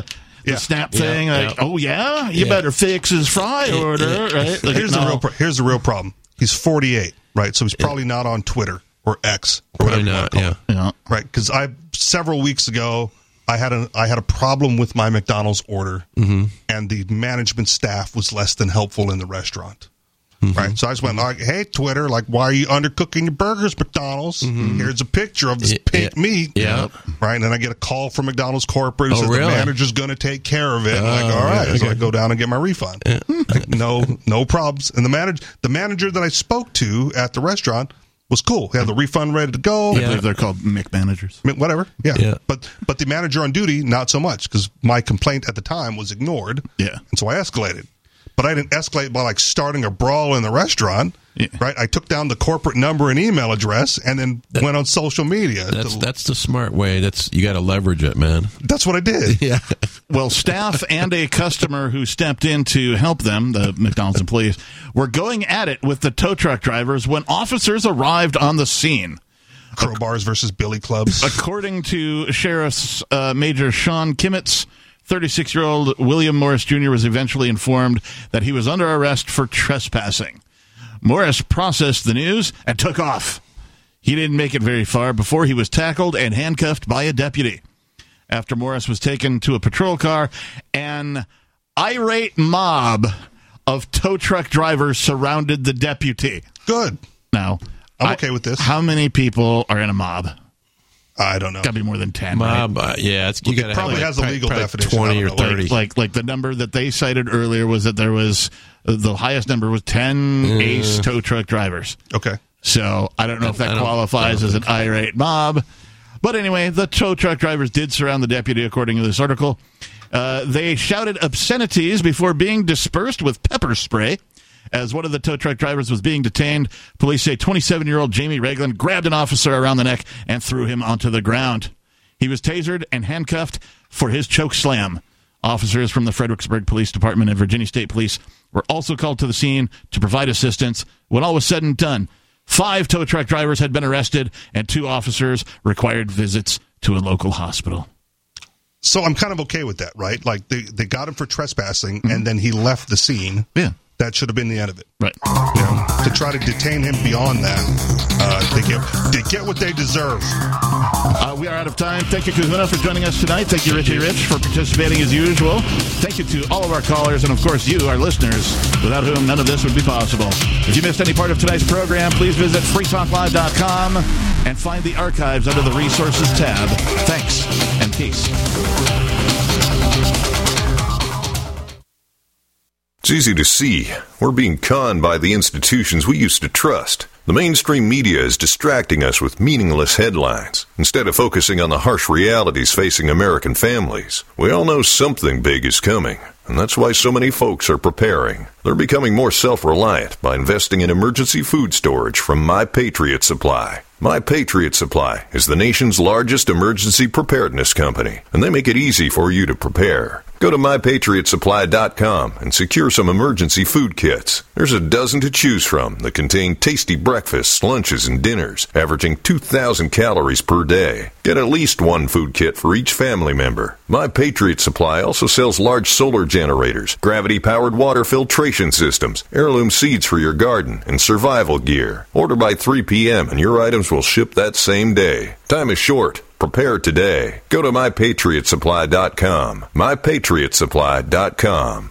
the Yeah. snap Yeah, thing. Like, yeah. oh yeah, you Yeah. better fix his fry order, right? Like, Here's no. the real. Pro- here's the real problem. He's forty-eight, right? So he's probably not on Twitter or X or whatever Probably you want to not, call yeah. it, right? Because I several weeks ago I had a I had a problem with my McDonald's order, Mm-hmm. and the management staff was less than helpful in the restaurant. Mm-hmm. Right, so I just went like, "Hey, Twitter, like, why are you undercooking your burgers, McDonald's? Here's a picture of this Yeah, pink yeah. meat." Yeah. Right, and then I get a call from McDonald's corporate who Oh, says really? the manager's going to take care of it. I'm like, Oh, all right, yeah, so I okay. go down and get my refund. Like, no, no problems. And the manager, the manager that I spoke to at the restaurant was cool. He had the refund ready to go. I believe they're called Mick managers. I mean, whatever, yeah. Yeah. But but the manager on duty, not so much, because my complaint at the time was ignored. Yeah. And so I escalated. But I didn't escalate by like starting a brawl in the restaurant. Yeah. Right? I took down the corporate number and email address and then went on social media. That's to- that's the smart way. That's you got to leverage it, man. that's what I did. Yeah. Well, staff and a customer who stepped in to help them, the McDonald's employees, were going at it with the tow truck drivers when officers arrived on the scene. Crowbars versus billy clubs. According to Sheriff's uh, Major Sean Kimmitz, thirty-six-year-old William Morris Junior was eventually informed that he was under arrest for trespassing. Morris processed the news and took off. He didn't make it very far before he was tackled and handcuffed by a deputy. After Morris was taken to a patrol car, an irate mob of tow truck drivers surrounded the deputy. Good. Now, I'm I- okay with this. How many people are in a mob? I don't know. Got to be more than ten, right? Mob, uh, yeah, it's, you It got to have probably like, has a legal probably definition. twenty I or don't know. thirty. Like, like the number that they cited earlier was that there was uh, the highest number was ten ace tow truck drivers. Okay. So I don't know if I that don't- qualifies I as don't an irate mob. But anyway, the tow truck drivers did surround the deputy, according to this article. Uh, they shouted obscenities before being dispersed with pepper spray. As one of the tow truck drivers was being detained, police say twenty-seven-year-old Jamie Ragland grabbed an officer around the neck and threw him onto the ground. He was tasered and handcuffed for his choke slam. Officers from the Fredericksburg Police Department and Virginia State Police were also called to the scene to provide assistance. When all was said and done, five tow truck drivers had been arrested and two officers required visits to a local hospital. So I'm kind of okay with that, right? Like they, they got him for trespassing and then he left the scene. Yeah. That should have been the end of it. Right. You know, to try to detain him beyond that, uh, they get they get what they deserve. Uh, we are out of time. Thank you, Kahuna, for joining us tonight. Thank you, Richie Rich, for participating as usual. Thank you to all of our callers and, of course, you, our listeners, without whom none of this would be possible. If you missed any part of tonight's program, please visit free talk live dot com and find the archives under the Resources tab. Thanks and peace. It's easy to see. We're being conned by the institutions we used to trust. The mainstream media is distracting us with meaningless headlines, instead of focusing on the harsh realities facing American families. We all know something big is coming, and that's why so many folks are preparing. They're becoming more self-reliant by investing in emergency food storage from My Patriot Supply. My Patriot Supply is the nation's largest emergency preparedness company, and they make it easy for you to prepare. Go to my patriot supply dot com and secure some emergency food kits. There's a dozen to choose from that contain tasty breakfasts, lunches, and dinners, averaging two thousand calories per day. Get at least one food kit for each family member. My Patriot Supply also sells large solar generators, gravity-powered water filtration systems, heirloom seeds for your garden, and survival gear. Order by three p.m. and your items will ship that same day. Time is short. Prepare today. Go to my patriot supply dot com. my patriot supply dot com.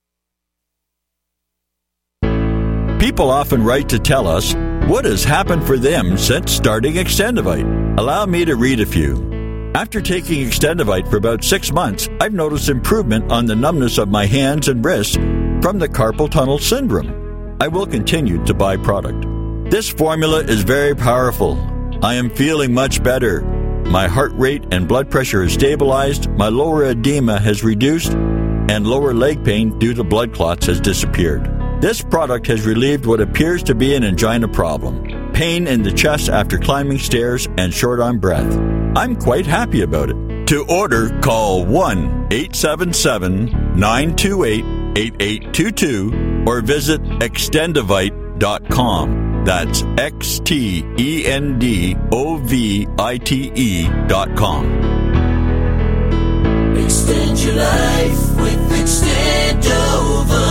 People often write to tell us what has happened for them since starting Extendivite. Allow me to read a few. After taking Extendivite for about six months, I've noticed improvement on the numbness of my hands and wrists from the carpal tunnel syndrome. I will continue to buy product. This formula is very powerful. I am feeling much better. My heart rate and blood pressure is stabilized, my lower edema has reduced, and lower leg pain due to blood clots has disappeared. This product has relieved what appears to be an angina problem, pain in the chest after climbing stairs, and short on breath. I'm quite happy about it. To order, call one eight seven seven, nine two eight, eight eight two two or visit extendivite dot com. That's X T E N D O V I T E dot com. Extend your life with Extendovite.